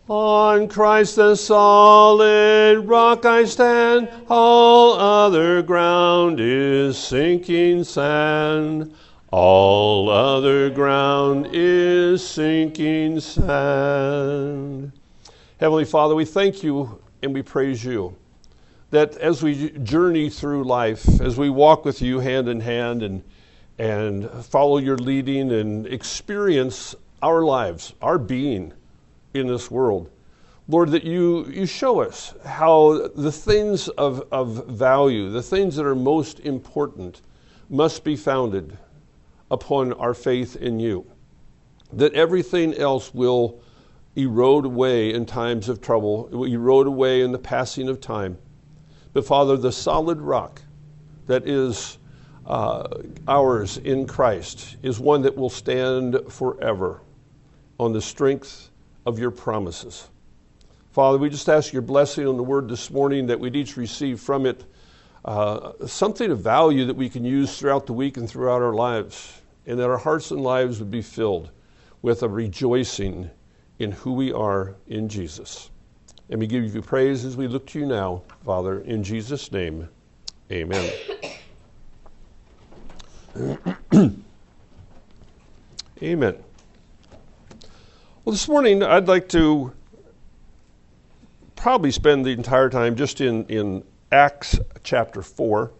On Christ the solid rock I stand, all other ground is sinking sand. All other ground is sinking sand. Heavenly Father, we thank you and we praise you that as we journey through life, as we walk with you hand in hand and follow your leading and experience our lives, our being in this world, Lord, that you show us how the things of value, the things that are most important, must be founded upon our faith in you. That everything else will erode away in times of trouble, it will erode away in the passing of time. But Father, the solid rock that is ours in Christ is one that will stand forever on the strength of your promises. Father, we just ask your blessing on the word this morning, that we'd each receive from it something of value that we can use throughout the week and throughout our lives, and that our hearts and lives would be filled with a rejoicing in who we are in Jesus. And we give you praise as we look to you now, Father, in Jesus' name, amen. Amen. Well, this morning I'd like to probably spend the entire time just in Acts chapter 4.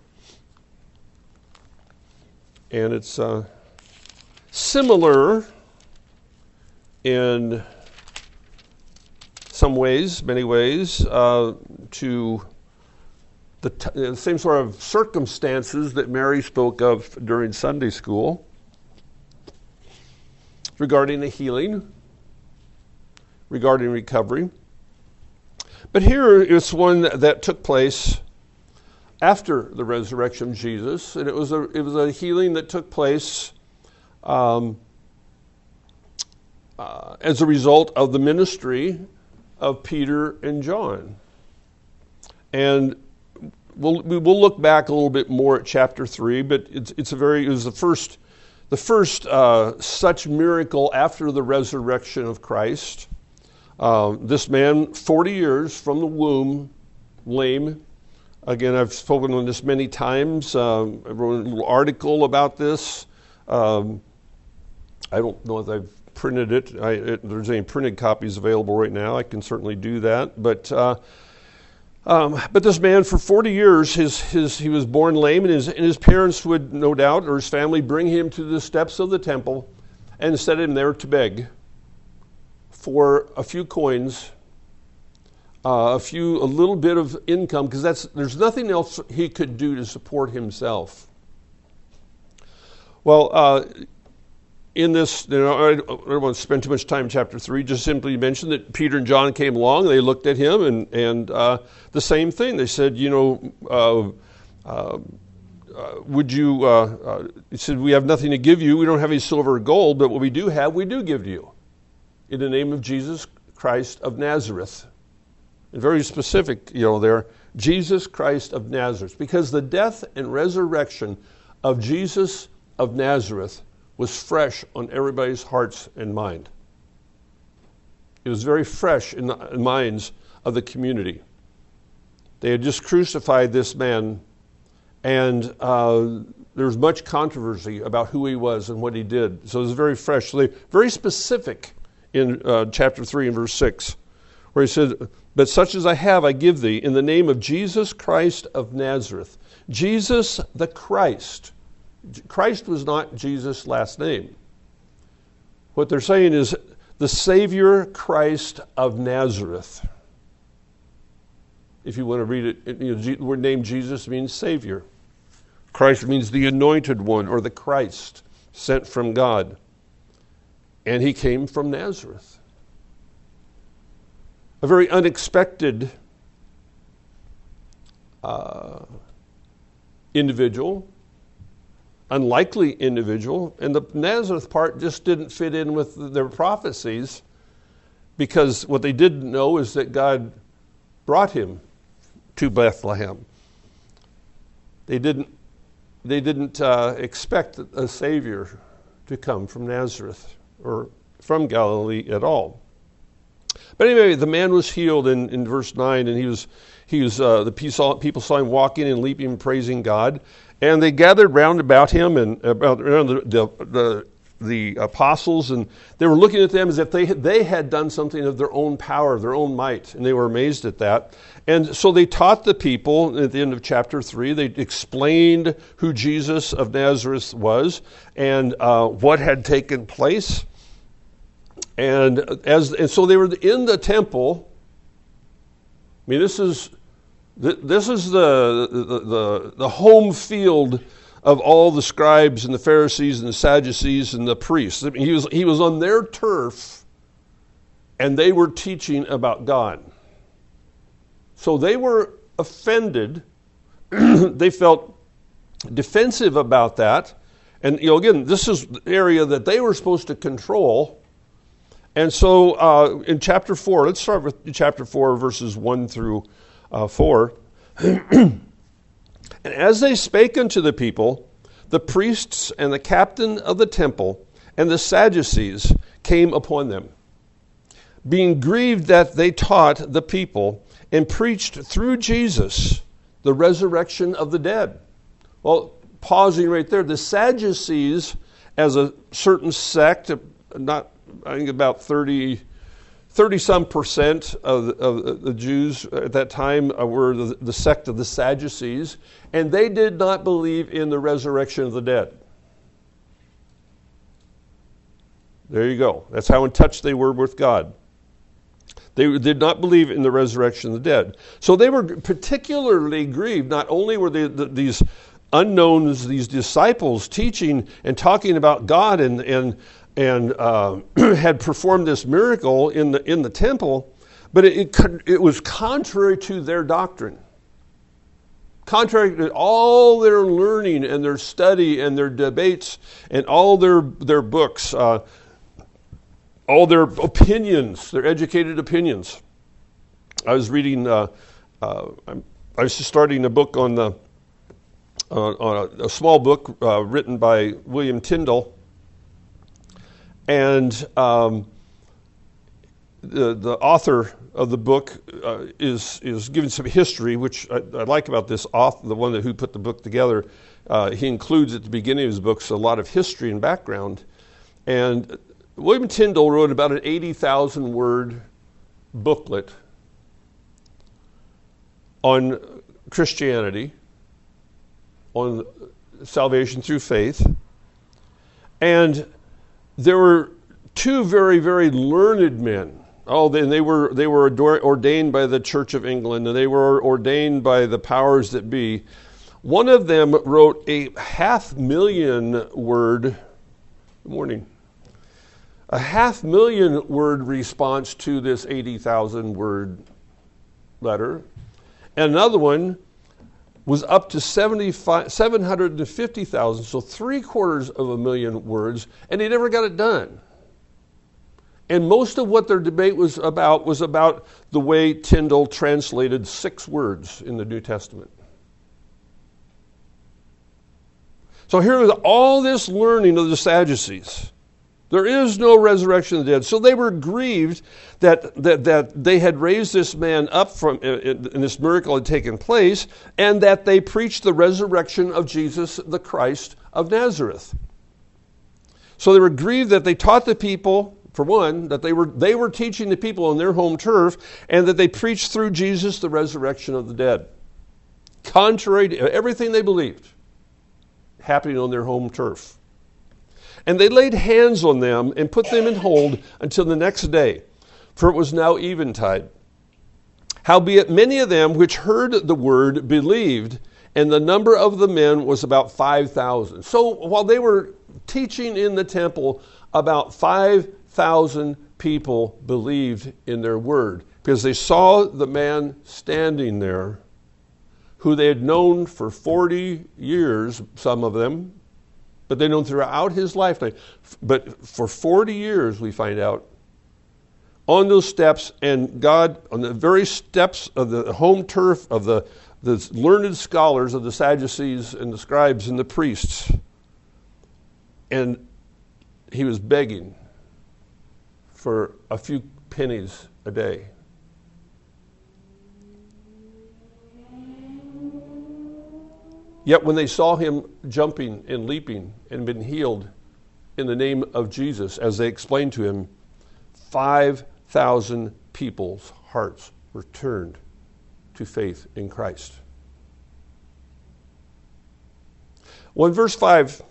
And it's similar in some ways, many ways, to the same sort of circumstances that Mary spoke of during Sunday school regarding the healing, regarding recovery. But here is one that took place after the resurrection of Jesus, and it was a healing that took place as a result of the ministry of Peter and John. And we'll look back a little bit more at chapter 3, but it was the first such miracle after the resurrection of Christ. This man, 40 years from the womb, lame. Again, I've spoken on this many times. I wrote a little article about this. I don't know if I've printed it. If there's any printed copies available right now, I can certainly do that. But this man, for 40 years, he was born lame, and his parents would, no doubt, or his family, bring him to the steps of the temple and set him there to beg for a few coins, a little bit of income, because there's nothing else he could do to support himself. Well, in this, I don't want to spend too much time in chapter 3, just simply mention that Peter and John came along, they looked at him, and the same thing. They said, would you, he said, we have nothing to give you, we don't have any silver or gold, but what we do have, we do give to you. In the name of Jesus Christ of Nazareth. And very specific, there, Jesus Christ of Nazareth. Because the death and resurrection of Jesus of Nazareth was fresh on everybody's hearts and mind. It was very fresh in the minds of the community. They had just crucified this man, and there was much controversy about who he was and what he did. So it was very fresh. So very specific in chapter 3 and verse 6, where he said, but such as I have, I give thee, in the name of Jesus Christ of Nazareth. Jesus the Christ. Christ was not Jesus' last name. What they're saying is the Savior Christ of Nazareth. If you want to read it, the word name Jesus means Savior. Christ means the anointed one, or the Christ, sent from God. And he came from Nazareth. A very unexpected individual, unlikely individual, and the Nazareth part just didn't fit in with their prophecies, because what they didn't know is that God brought him to Bethlehem. They didn't expect a Savior to come from Nazareth or from Galilee at all. But anyway, the man was healed in verse 9, and the people saw him walking and leaping and praising God. And they gathered round about him and around the apostles, and they were looking at them as if they had done something of their own power, their own might, and they were amazed at that. And so they taught the people at the end of chapter 3. They explained who Jesus of Nazareth was and what had taken place. And so they were in the temple. I mean, this is the home field of all the scribes and the Pharisees and the Sadducees and the priests. I mean, he was on their turf, and they were teaching about God. So they were offended. They felt defensive about that. And again, this is the area that they were supposed to control. And so in chapter 4, let's start with chapter 4, verses 1 through 4. And as they spake unto the people, the priests and the captain of the temple and the Sadducees came upon them, being grieved that they taught the people and preached through Jesus the resurrection of the dead. Well, pausing right there, the Sadducees, as a certain sect, I think about 30-some percent of the Jews at that time were the sect of the Sadducees, and they did not believe in the resurrection of the dead. There you go. That's how in touch they were with God. They did not believe in the resurrection of the dead. So they were particularly grieved. Not only were these unknowns, these disciples teaching and talking about God and had performed this miracle in the temple, but it was contrary to their doctrine. Contrary to all their learning and their study and their debates and all their books, all their opinions, their educated opinions. I was reading, I was just starting a book on a small book written by William Tyndale. And the author of the book is giving some history, which I like about this author, the one who put the book together. He includes at the beginning of his books a lot of history and background. And William Tyndale wrote about an 80,000-word booklet on Christianity, on salvation through faith. And there were two very, very learned men. And they were ordained by the Church of England, and they were ordained by the powers that be. One of them wrote a 500,000-word, good morning, a 500,000-word response to this 80,000-word letter. And another one was up to 750,000, so 750,000 words, and they never got it done. And most of what their debate was about the way Tyndale translated 6 words in the New Testament. So here was all this learning of the Sadducees. There is no resurrection of the dead. So they were grieved that they had raised this man up from, and this miracle had taken place, and that they preached the resurrection of Jesus the Christ of Nazareth. So they were grieved that they taught the people, for one, that they were teaching the people on their home turf, and that they preached through Jesus the resurrection of the dead. Contrary to everything they believed happening on their home turf. And they laid hands on them and put them in hold until the next day, for it was now eventide. Howbeit many of them which heard the word believed, and the number of the men was about 5,000. So while they were teaching in the temple, about 5,000 people believed in their word, because they saw the man standing there, who they had known for 40 years, some of them, but they'd known throughout his lifetime. But for 40 years, we find out, on those steps, and God, on the very steps of the home turf of the learned scholars of the Sadducees and the scribes and the priests, and he was begging for a few pennies a day. Yet when they saw him jumping and leaping and been healed in the name of Jesus, as they explained to him, 5,000 people's hearts were turned to faith in Christ. Well, in verse 5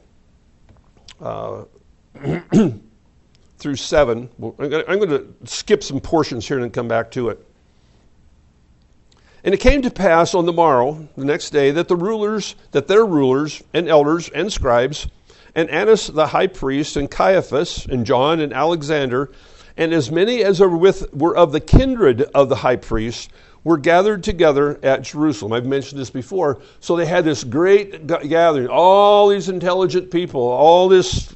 through 7, I'm going to skip some portions here and then come back to it. And it came to pass on the morrow, the next day, that their rulers and elders and scribes, and Annas the high priest, and Caiaphas, and John, and Alexander, and as many as were of the kindred of the high priest, were gathered together at Jerusalem. I've mentioned this before. So they had this great gathering, all these intelligent people, all these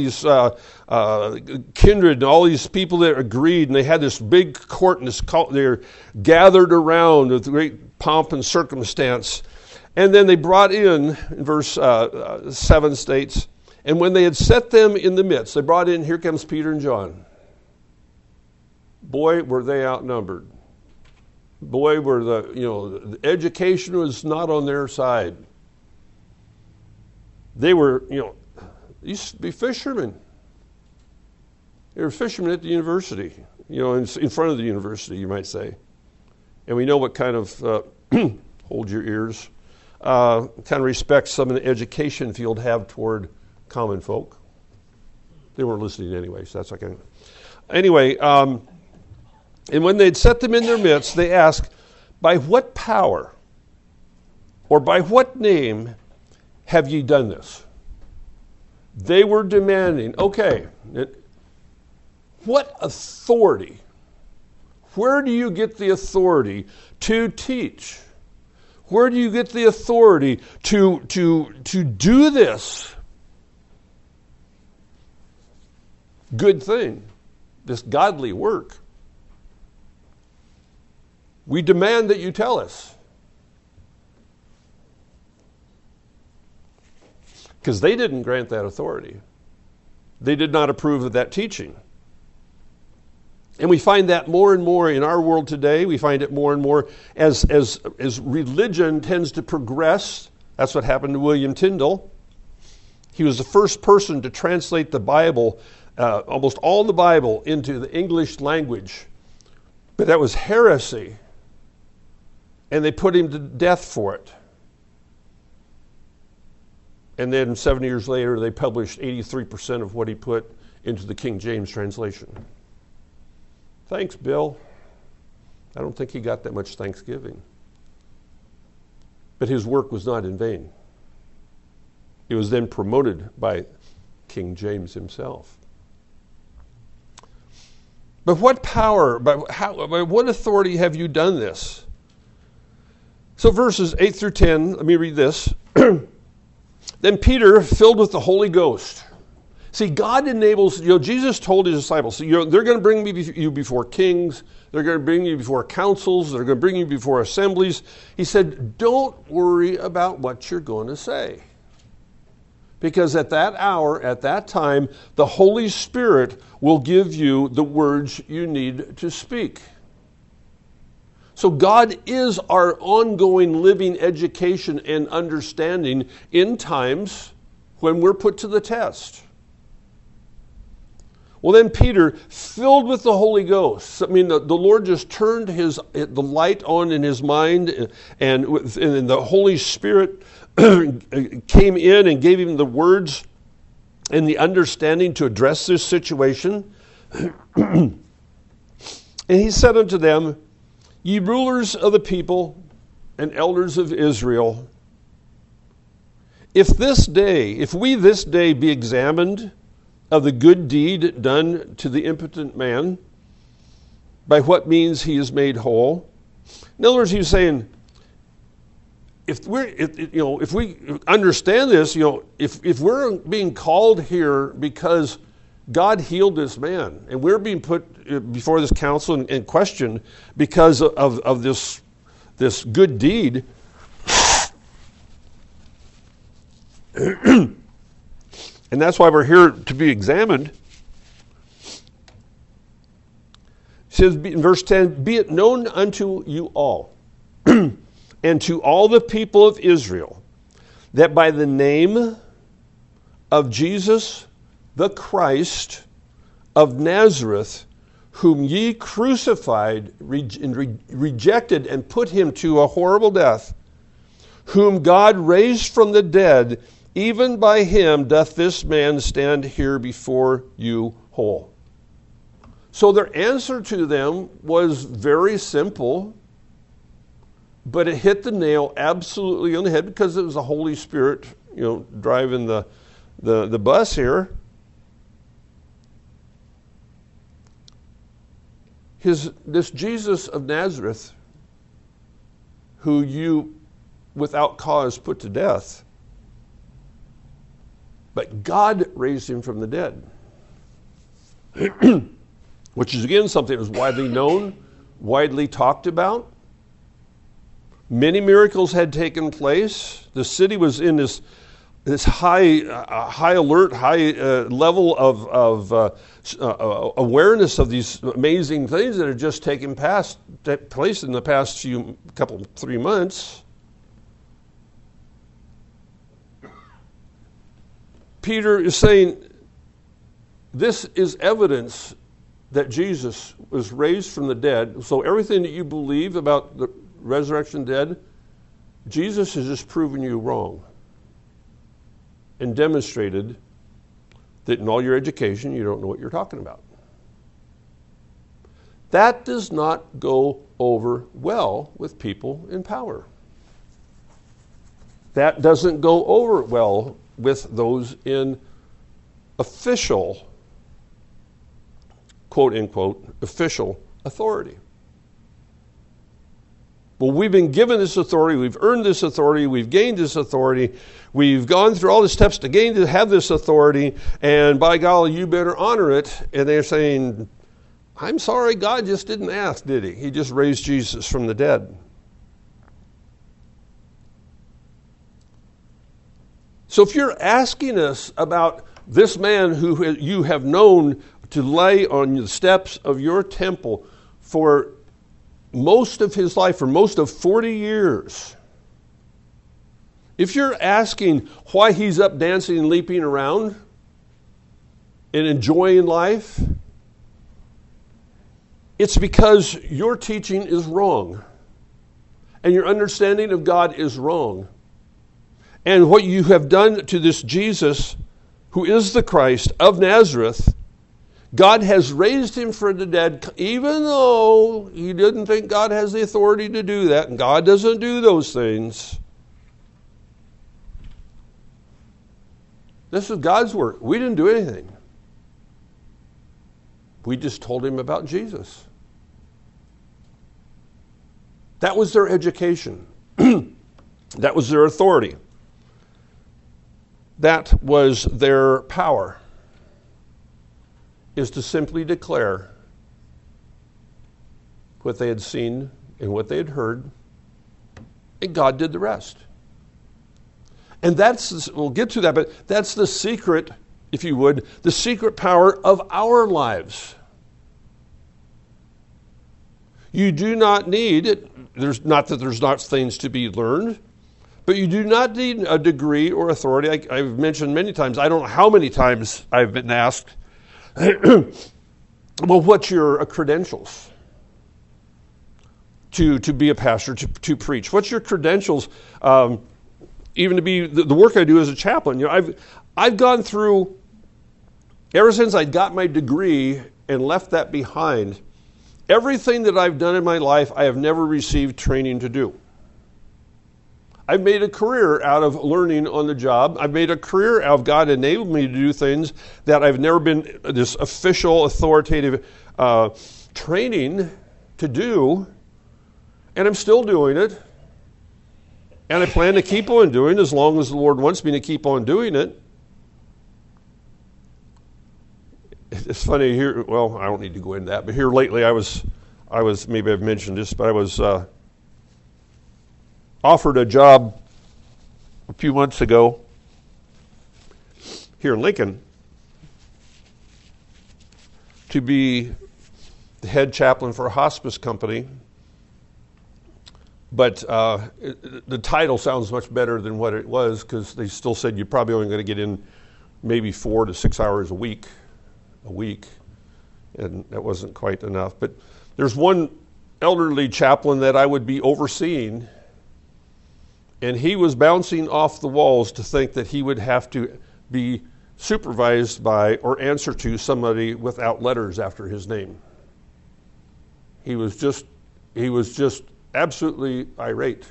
kindred, all these people that agreed, and they had this big court, and they're gathered around with great pomp and circumstance. And then they brought in verse 7 states, and when they had set them in the midst, they brought in, here comes Peter and John. Boy, were they outnumbered. Boy, were the education was not on their side. They were, used to be fishermen. They were fishermen at the university, in front of the university, you might say. And we know what kind of, hold your ears, kind of respect some in the education field have toward common folk. They weren't listening anyway, so that's okay. Anyway, and when they'd set them in their midst, they asked, by what power or by what name have ye done this? They were demanding, okay, what authority? Where do you get the authority to teach? Where do you get the authority to do this good thing, this godly work? We demand that you tell us. Because they didn't grant that authority. They did not approve of that teaching. And we find that more and more in our world today. We find it more and more as religion tends to progress. That's what happened to William Tyndale. He was the first person to translate the Bible, almost all the Bible, into the English language. But that was heresy. And they put him to death for it. And then 7 years later, they published 83% of what he put into the King James translation. Thanks, Bill. I don't think he got that much thanksgiving. But his work was not in vain. It was then promoted by King James himself. But what power, by what authority have you done this? So verses 8 through 10, let me read this. Then Peter, filled with the Holy Ghost. See, God enables, Jesus told his disciples, they're going to bring you before kings, they're going to bring you before councils, they're going to bring you before assemblies. He said, don't worry about what you're going to say. Because at that hour, at that time, the Holy Spirit will give you the words you need to speak. So God is our ongoing living education and understanding in times when we're put to the test. Well, then Peter, filled with the Holy Ghost, I mean, the Lord just turned the light on in his mind, and the Holy Spirit came in and gave him the words and the understanding to address this situation. And he said unto them, ye rulers of the people and elders of Israel, if we this day be examined of the good deed done to the impotent man, by what means he is made whole. In other words, he's saying, if we understand this, if we're being called here because God healed this man, and we're being put before this council and questioned because of this good deed, and that's why we're here to be examined. says in verse 10, be it known unto you all and to all the people of Israel that by the name of Jesus the Christ of Nazareth, whom ye crucified and rejected and put him to a horrible death, whom God raised from the dead, even by him doth this man stand here before you whole. So their answer to them was very simple, but it hit the nail absolutely on the head because it was the Holy Spirit, driving the bus here. This Jesus of Nazareth, who you without cause put to death, but God raised him from the dead. Which is again something that was widely known, widely talked about. Many miracles had taken place. The city was in this high alert, high level of awareness of these amazing things that had just taken place in the past 3 months. Peter is saying this is evidence that Jesus was raised from the dead. So everything that you believe about the resurrection dead, Jesus has just proven you wrong and demonstrated that in all your education you don't know what you're talking about. That does not go over well with people in power. That doesn't go over well with those in official, quote unquote, official authority. Well, we've been given this authority, we've earned this authority, we've gained this authority, we've gone through all the steps to have this authority, and by golly, you better honor it. And they're saying, I'm sorry, God just didn't ask, did he? He just raised Jesus from the dead. So if you're asking us about this man who you have known to lay on the steps of your temple for most of his life, for most of 40 years, if you're asking why he's up dancing and leaping around and enjoying life, it's because your teaching is wrong and your understanding of God is wrong. And what you have done to this Jesus, who is the Christ of Nazareth, God has raised him from the dead, even though he didn't think God has the authority to do that, and God doesn't do those things. This is God's work. We didn't do anything. We just told him about Jesus. That was their education. That was their authority. That was their power, is to simply declare what they had seen and what they had heard, and God did the rest. And we'll get to that, but that's the secret, if you would, the secret power of our lives. You do not need it. There's not that there's not things to be learned, but you do not need a degree or authority. I've mentioned many times, I don't know how many times I've been asked, well, what's your credentials to be a pastor, to preach? What's your credentials, even to be the work I do as a chaplain? I've gone through, ever since I got my degree and left that behind, everything that I've done in my life, I have never received training to do. I've made a career out of learning on the job. I've made a career out of God enabled me to do things that I've never been this official, authoritative training to do, and I'm still doing it. And I plan to keep on doing it as long as the Lord wants me to keep on doing it. It's funny here. Well, I don't need to go into that, but here lately I was maybe I've mentioned this, but I was offered a job a few months ago here in Lincoln to be the head chaplain for a hospice company. But the title sounds much better than what it was, because they still said you're probably only going to get in maybe 4 to 6 hours a week, and that wasn't quite enough. But there's one elderly chaplain that I would be overseeing, and he was bouncing off the walls to think that he would have to be supervised by or answer to somebody without letters after his name. He was just absolutely irate,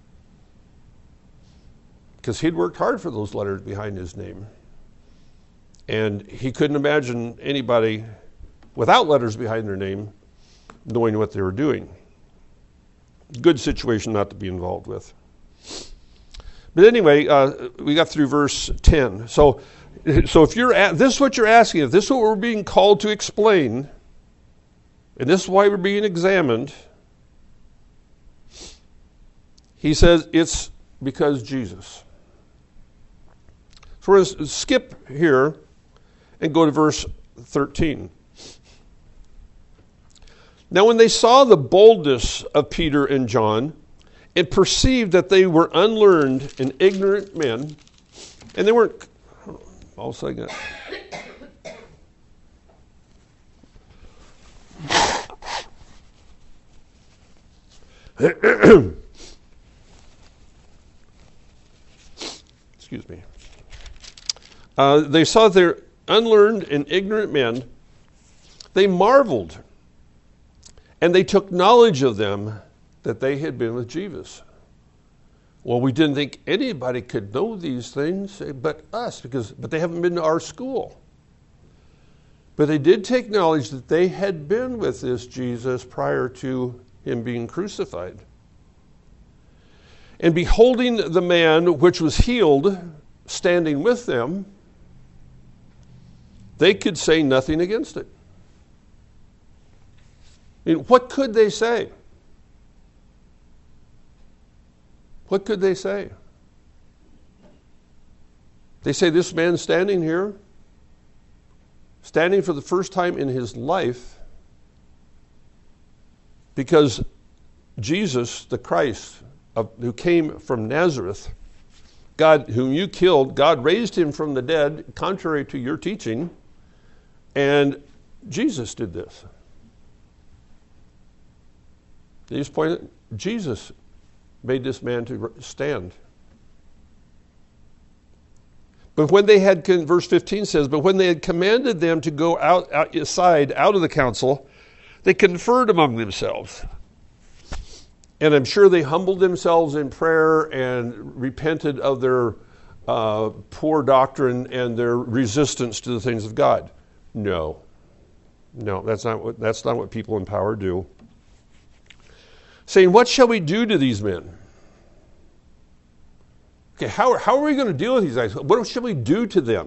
because he'd worked hard for those letters behind his name, and he couldn't imagine anybody without letters behind their name knowing what they were doing. Good situation not to be involved with. But anyway, we got through verse 10. So if you're this is what you're asking, if this is what we're being called to explain, and this is why we're being examined, he says it's because Jesus. So we're going to skip here and go to verse 13. Now when they saw the boldness of Peter and John and perceived that they were unlearned and ignorant men, and they weren't, all of a sudden, excuse me. They saw their unlearned and ignorant men. They marveled, and they took knowledge of them that they had been with Jesus. Well, we didn't think anybody could know these things but us, but they haven't been to our school. But they did take knowledge that they had been with this Jesus prior to him being crucified. And beholding the man which was healed standing with them, they could say nothing against it. I mean, what could they say? What could they say? They say, this man standing here, standing for the first time in his life, because Jesus, the Christ, who came from Nazareth, God, whom you killed, God raised him from the dead, contrary to your teaching, and Jesus did this. They just pointed, Jesus made this man to stand. But when they had, verse 15 says, but when they had commanded them to go outside, out of the council, they conferred among themselves. And I'm sure they humbled themselves in prayer and repented of their poor doctrine and their resistance to the things of God. No, that's not what people in power do. Saying, what shall we do to these men? Okay, how are we going to deal with these guys? What shall we do to them?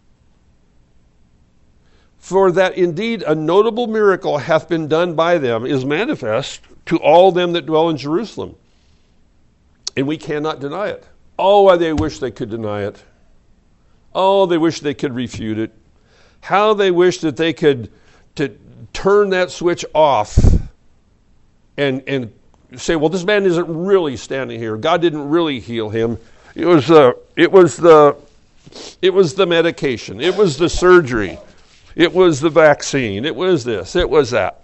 For that indeed a notable miracle hath been done by them is manifest to all them that dwell in Jerusalem. And we cannot deny it. Oh, they wish they could deny it. Oh, they wish they could refute it. How they wish that they could turn that switch off and say, well, this man isn't really standing here. God didn't really heal him. It was the medication. It was the surgery. It was the vaccine. It was this. It was that.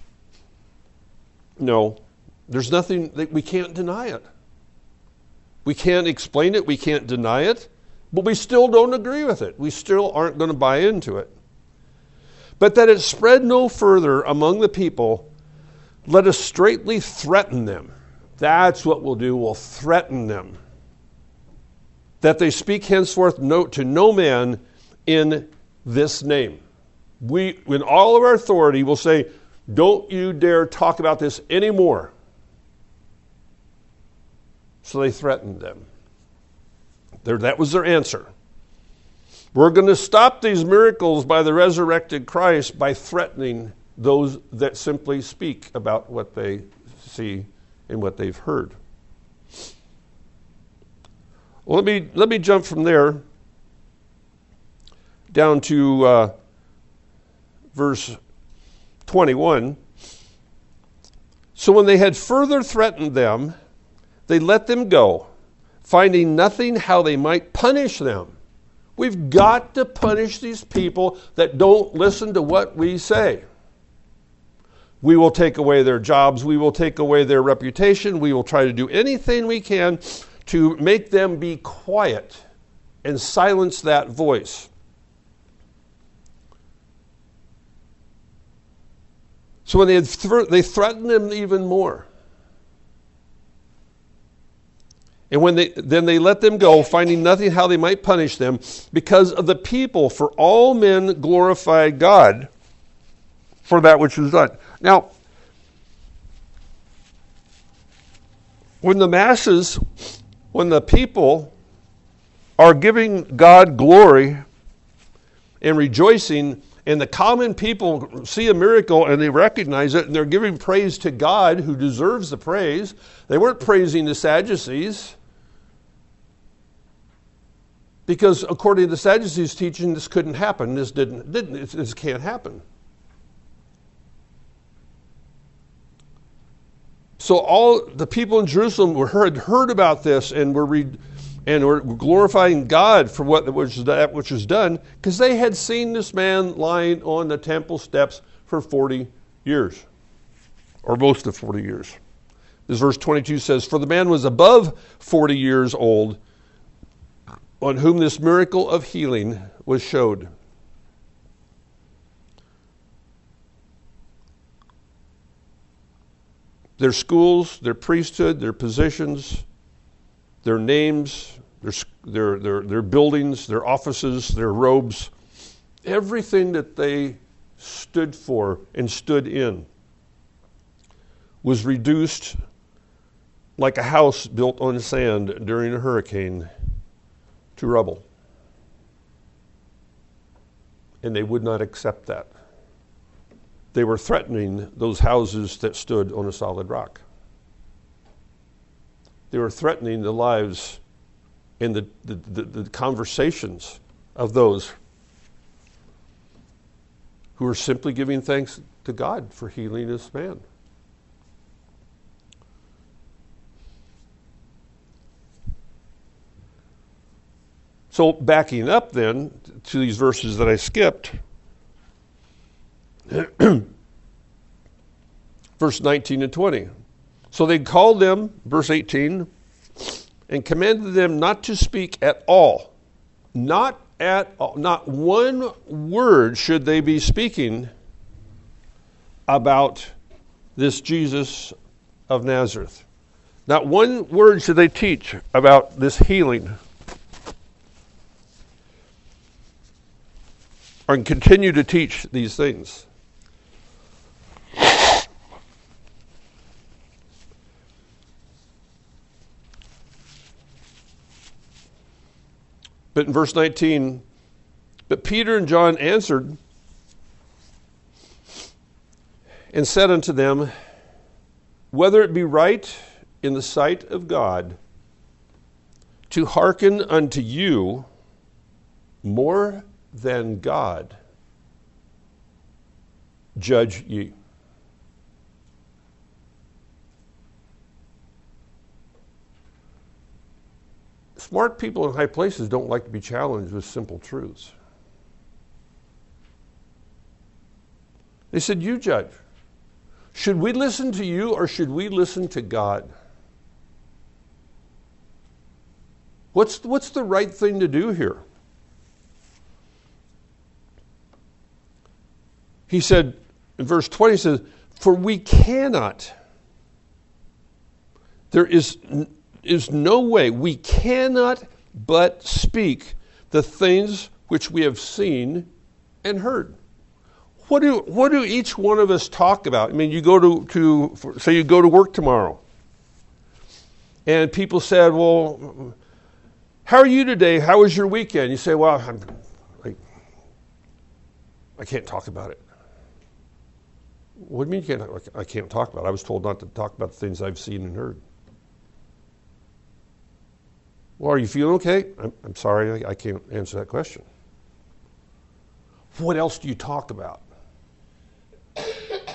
No, there's nothing that we can't deny it. We can't explain it. We can't deny it. But we still don't agree with it. We still aren't going to buy into it. But that it spread no further among the people, let us straightly threaten them. That's what we'll do. We'll threaten them. That they speak henceforth to no man in this name. We, in all of our authority, will say, don't you dare talk about this anymore. So they threatened them. That was their answer. We're going to stop these miracles by the resurrected Christ by threatening those that simply speak about what they see and what they've heard. Well, let me jump from there down to verse 21. So when they had further threatened them, they let them go, finding nothing how they might punish them. We've got to punish these people that don't listen to what we say. We will take away their jobs. We will take away their reputation. We will try to do anything we can to make them be quiet and silence that voice. So when they threatened them even more. And when they let them go, finding nothing how they might punish them, because of the people, for all men glorified God for that which was done. Now, when the people are giving God glory and rejoicing, and the common people see a miracle and they recognize it, and they're giving praise to God who deserves the praise. They weren't praising the Sadducees. Because according to the Sadducees' teaching, this couldn't happen. This can't happen. So all the people in Jerusalem had heard about this and were glorifying God for that which was done, because they had seen this man lying on the temple steps for 40 years, or most of 40 years. This verse 22 says, "For the man was above 40 years old, on whom this miracle of healing was showed." Their schools, their priesthood, their positions, their names, their buildings, their offices, their robes, everything that they stood for and stood in was reduced like a house built on sand during a hurricane to rubble. And they would not accept that. They were threatening those houses that stood on a solid rock. They were threatening the lives and the conversations of those who were simply giving thanks to God for healing this man. So backing up then to these verses that I skipped, verse 19 and 20. So they called them, verse 18, and commanded them not to speak at all. Not at all. Not one word should they be speaking about this Jesus of Nazareth. Not one word should they teach about this healing. And continue to teach these things. But in verse 19, but Peter and John answered and said unto them, whether it be right in the sight of God to hearken unto you more than God, judge ye. Smart people in high places don't like to be challenged with simple truths. They said, you judge. Should we listen to you or should we listen to God? What's the right thing to do here? He said, in verse 20, he says, for we cannot, there is no way, we cannot but speak the things which we have seen and heard. What do each one of us talk about? I mean, you go say you go to work tomorrow, and people said, well, how are you today? How was your weekend? You say, well, I can't talk about it. What do you mean I can't talk about it? I was told not to talk about the things I've seen and heard. Well, are you feeling okay? I'm sorry, I can't answer that question. What else do you talk about?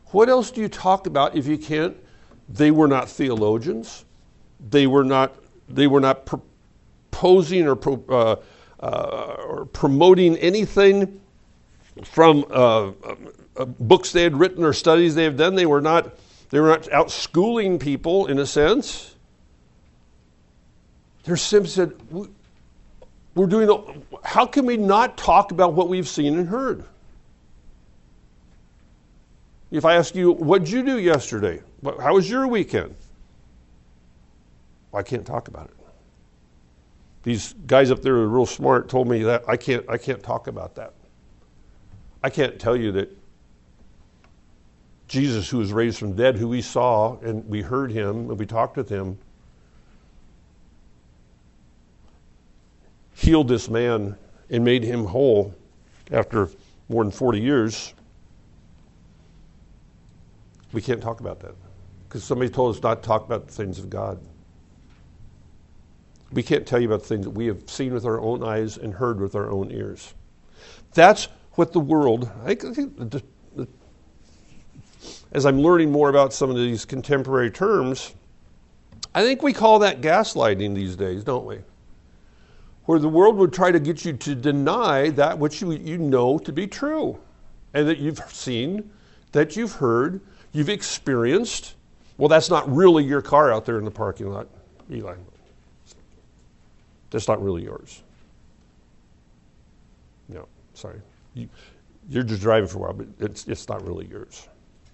What else do you talk about if you can't? They were not theologians. They were not proposing or promoting anything from books they had written or studies they have done. They were not out schooling people in a sense. They're simply said, we're doing. How can we not talk about what we've seen and heard? If I ask you, what did you do yesterday? How was your weekend? Well, I can't talk about it. These guys up there who are real smart told me that I can't talk about that. I can't tell you that Jesus, who was raised from the dead, who we saw and we heard him and we talked with him, healed this man and made him whole after more than 40 years. We can't talk about that because somebody told us not to talk about the things of God. We can't tell you about the things that we have seen with our own eyes and heard with our own ears. That's what the world, as I'm learning more about some of these contemporary terms, I think we call that gaslighting these days, don't we? Where the world would try to get you to deny that which you know to be true and that you've seen, that you've heard, you've experienced. Well, that's not really your car out there in the parking lot, Eli. That's not really yours. No, sorry. You're just driving for a while, but it's not really yours.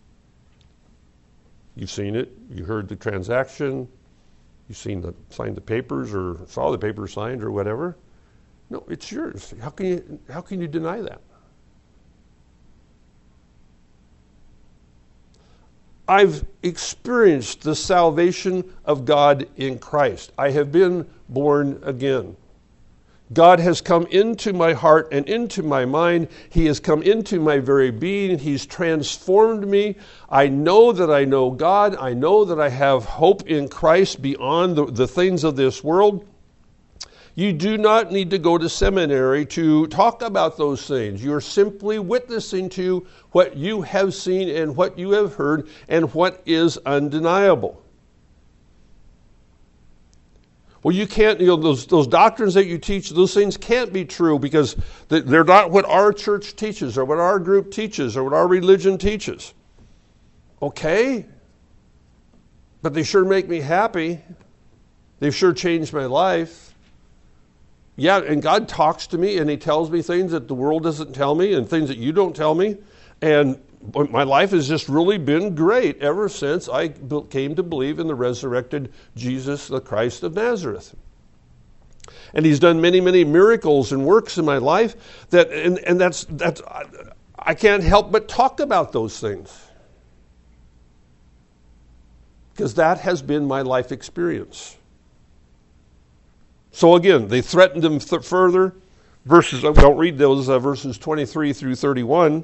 You've seen it. You heard the transaction. You've signed the papers or saw the papers signed or whatever. No, it's yours. How can you deny that? I've experienced the salvation of God in Christ. I have been born again. God has come into my heart and into my mind. He has come into my very being. He's transformed me. I know that I know God. I know that I have hope in Christ beyond the things of this world. You do not need to go to seminary to talk about those things. You're simply witnessing to what you have seen and what you have heard and what is undeniable. Well, you can't, those doctrines that you teach, those things can't be true because they're not what our church teaches or what our group teaches or what our religion teaches. Okay, but they sure make me happy. They've sure changed my life. Yeah, and God talks to me and he tells me things that the world doesn't tell me and things that you don't tell me. And my life has just really been great ever since I came to believe in the resurrected Jesus, the Christ of Nazareth. And he's done many, many miracles and works in my life and that's I can't help but talk about those things. Because that has been my life experience. So again, they threatened him further. Don't read those verses 23 through 31.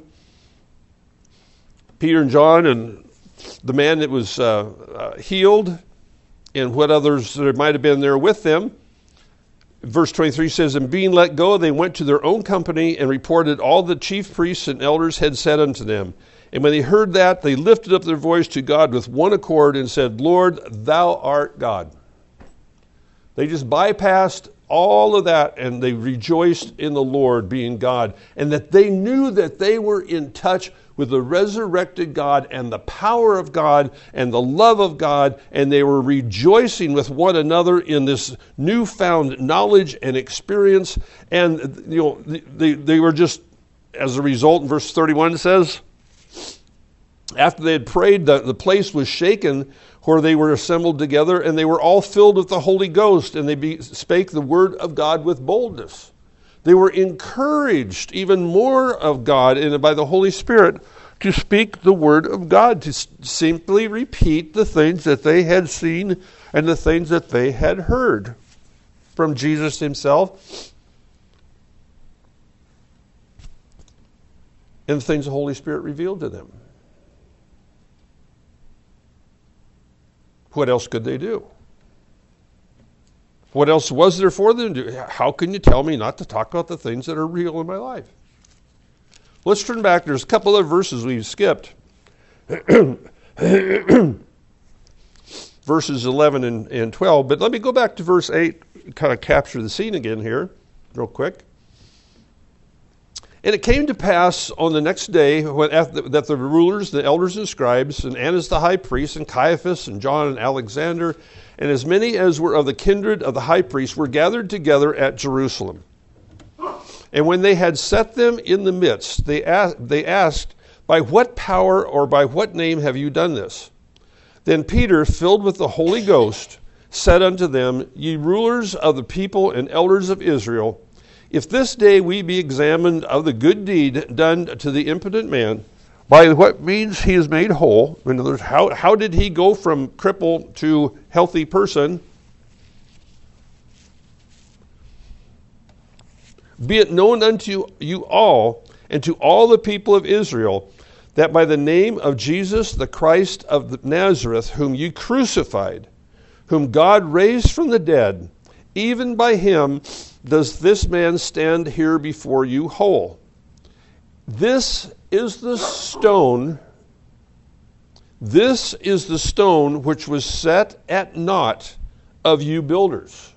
Peter and John and the man that was healed and what others there might have been there with them. Verse 23 says, and being let go, they went to their own company and reported all the chief priests and elders had said unto them. And when they heard that, they lifted up their voice to God with one accord and said, Lord, thou art God. They just bypassed all of that and they rejoiced in the Lord being God. And that they knew that they were in touch with the resurrected God and the power of God and the love of God. And they were rejoicing with one another in this newfound knowledge and experience. And they were just, as a result, in verse 31 it says, after they had prayed, the place was shaken where they were assembled together, and they were all filled with the Holy Ghost, and they spake the word of God with boldness. They were encouraged even more of God and by the Holy Spirit to speak the word of God, to simply repeat the things that they had seen and the things that they had heard from Jesus himself and the things the Holy Spirit revealed to them. What else could they do? What else was there for them to do? How can you tell me not to talk about the things that are real in my life? Let's turn back. There's a couple of verses we've skipped. verses 11 and 12. But let me go back to verse 8, kind of capture the scene again here, real quick. And it came to pass on the next day that the rulers, the elders and scribes, and Annas the high priest, and Caiaphas, and John and Alexander, and as many as were of the kindred of the high priest, were gathered together at Jerusalem. And when they had set them in the midst, they asked, "By what power or by what name have you done this?" Then Peter, filled with the Holy Ghost, said unto them, "Ye rulers of the people and elders of Israel, if this day we be examined of the good deed done to the impotent man, by what means he is made whole," in other words, how did he go from cripple to healthy person? "Be it known unto you all, and to all the people of Israel, that by the name of Jesus the Christ of Nazareth, whom ye crucified, whom God raised from the dead, even by him does this man stand here before you whole. This is the stone which was set at naught of you builders."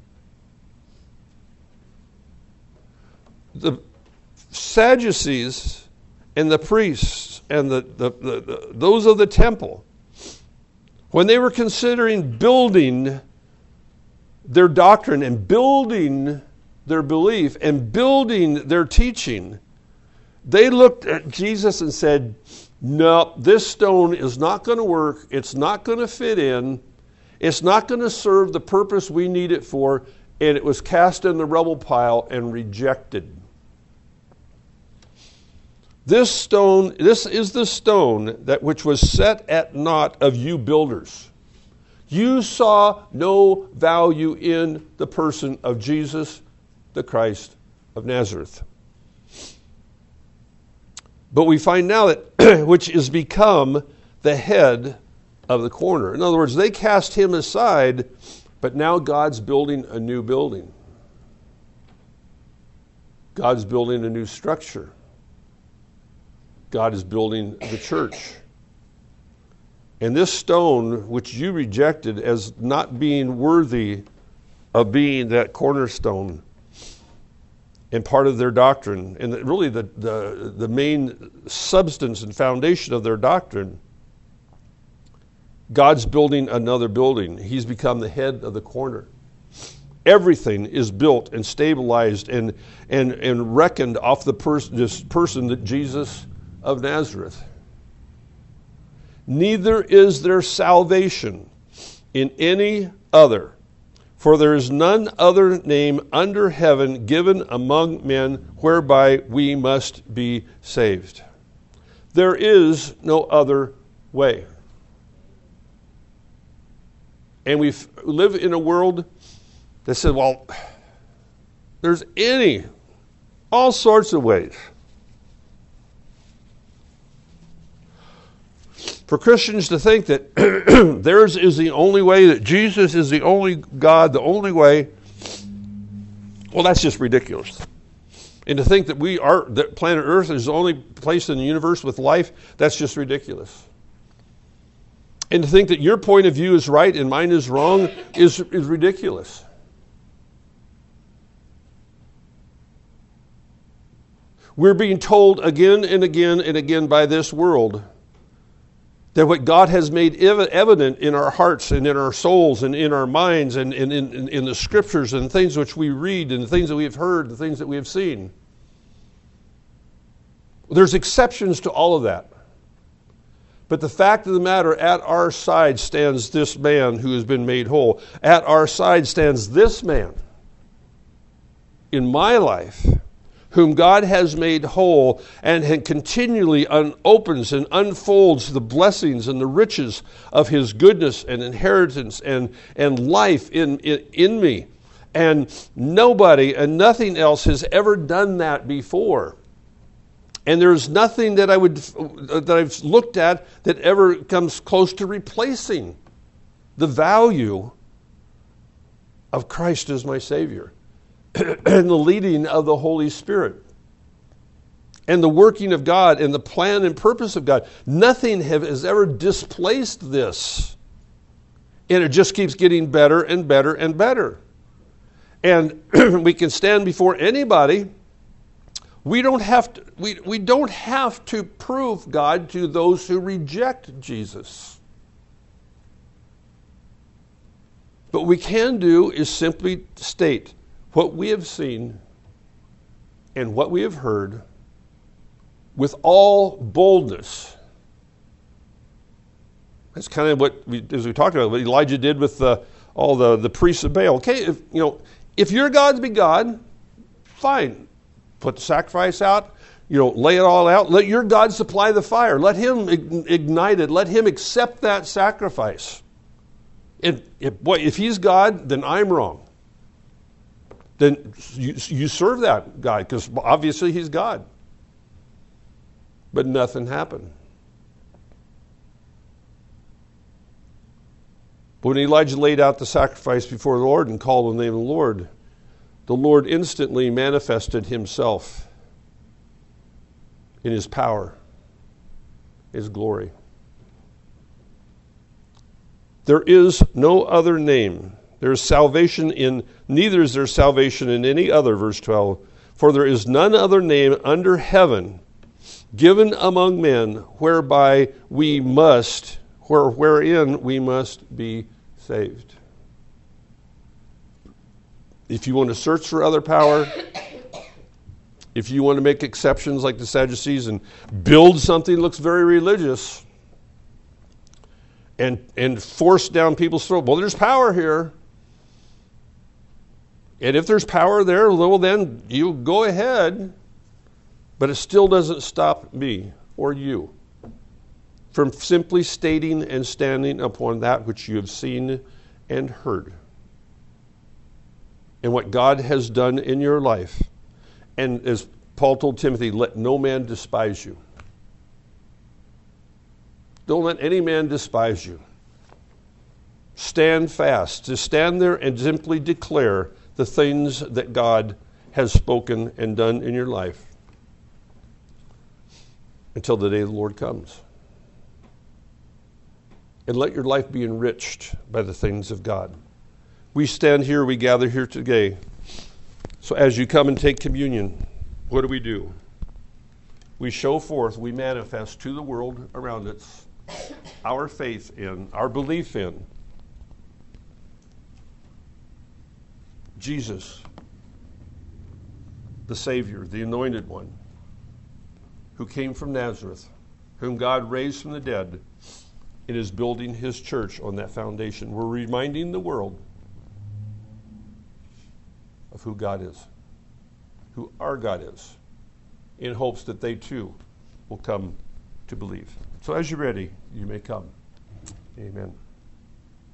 The Sadducees and the priests and those of the temple, when they were considering building their doctrine and building their belief and building their teaching, they looked at Jesus and said, "No, this stone is not going to work. It's not going to fit in. It's not going to serve the purpose we need it for." And it was cast in the rubble pile and rejected. This is the stone that which was set at naught of you builders. You saw no value in the person of Jesus, the Christ of Nazareth. But we find now that which is become the head of the corner. In other words, they cast him aside, but now God's building a new building. God's building a new structure. God is building the church. And this stone, which you rejected as not being worthy of being that cornerstone and part of their doctrine, and really the main substance and foundation of their doctrine, God's building another building. He's become the head of the corner. Everything is built and stabilized and reckoned off this person that Jesus of Nazareth. Neither is there salvation in any other, for there is none other name under heaven given among men whereby we must be saved. There is no other way. And we live in a world that says, well, there's all sorts of ways. For Christians to think that theirs is the only way, that Jesus is the only God, the only way, well, that's just ridiculous. And to think that planet Earth is the only place in the universe with life, that's just ridiculous. And to think that your point of view is right and mine is wrong is ridiculous. We're being told again and again and again by this world that what God has made evident in our hearts and in our souls and in our minds and in the scriptures and things which we read and things that we have heard and things that we have seen. There's exceptions to all of that. But the fact of the matter, at our side stands this man who has been made whole. At our side stands this man in my life, whom God has made whole and continually opens and unfolds the blessings and the riches of his goodness and inheritance and life in me. And nobody and nothing else has ever done that before. And there's nothing that I've looked at that ever comes close to replacing the value of Christ as my Savior and the leading of the Holy Spirit. and the working of God and the plan and purpose of God. Nothing has ever displaced this. And it just keeps getting better and better and better. And we can stand before anybody. We don't have to prove God to those who reject Jesus. What we can do is simply state what we have seen and what we have heard with all boldness. That's kind of as we talked about, what Elijah did with all the priests of Baal. Okay, if your God to be God, fine. Put the sacrifice out, lay it all out. Let your God supply the fire. Let him ignite it. Let him accept that sacrifice. If he's God, then I'm wrong. Then you serve that guy, because obviously he's God. But nothing happened. But when Elijah laid out the sacrifice before the Lord and called on the name of the Lord instantly manifested himself in his power, his glory. There is no other name. There is salvation neither is there salvation in any other, verse 12. For there is none other name under heaven given among men wherein we must be saved. If you want to search for other power, if you want to make exceptions like the Sadducees and build something that looks very religious and force down people's throat, well, there's power here. And if there's power there, well, then you go ahead. But it still doesn't stop me or you from simply stating and standing upon that which you have seen and heard, and what God has done in your life. And as Paul told Timothy, let no man despise you. Don't let any man despise you. Stand fast. To stand there and simply declare the things that God has spoken and done in your life until the day the Lord comes. And let your life be enriched by the things of God. We stand here, we gather here today. So as you come and take communion, what do? We show forth, we manifest to the world around us our faith in, our belief in Jesus, the Savior, the Anointed One, who came from Nazareth, whom God raised from the dead, and is building his church on that foundation. We're reminding the world of who God is, who our God is, in hopes that they too will come to believe. So as you're ready, you may come. Amen.